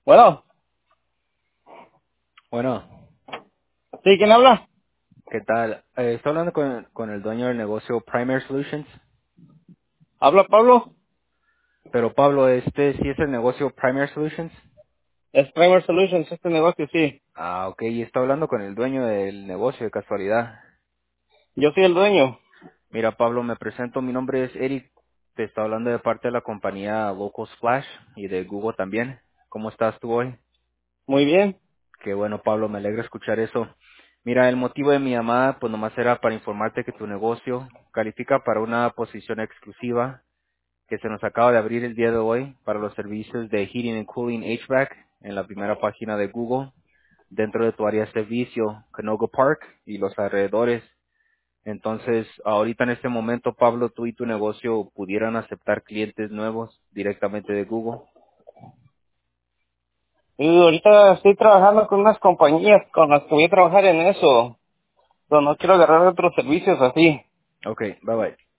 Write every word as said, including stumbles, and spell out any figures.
Bueno, Bueno, ¿sí? ¿Quién habla? ¿qué tal? Eh, estoy hablando con, con el dueño del negocio Primary Solutions, ¿Habla Pablo? pero Pablo, este sí es el negocio Primary Solutions. Es Primer Solutions, este negocio, sí. Ah, ok, y está hablando con el dueño del negocio de casualidad. Yo soy el dueño. Mira, Pablo, me presento, mi nombre es Eric, te está hablando de parte de la compañía Local Splash y de Google también. ¿Cómo estás tú hoy? Muy bien. Qué bueno, Pablo, me alegra escuchar eso. Mira, el motivo de mi llamada, pues nomás era para informarte que tu negocio califica para una posición exclusiva que se nos acaba de abrir el día de hoy para los servicios de Heating and Cooling H V A C en la primera página de Google dentro de tu área de servicio, Canoga Park y los alrededores. Entonces, ahorita en este momento, Pablo, tú y tu negocio pudieran aceptar clientes nuevos directamente de Google. Y ahorita estoy trabajando con unas compañías con las que voy a trabajar en eso. Pero no quiero agarrar otros servicios así. Ok, bye bye.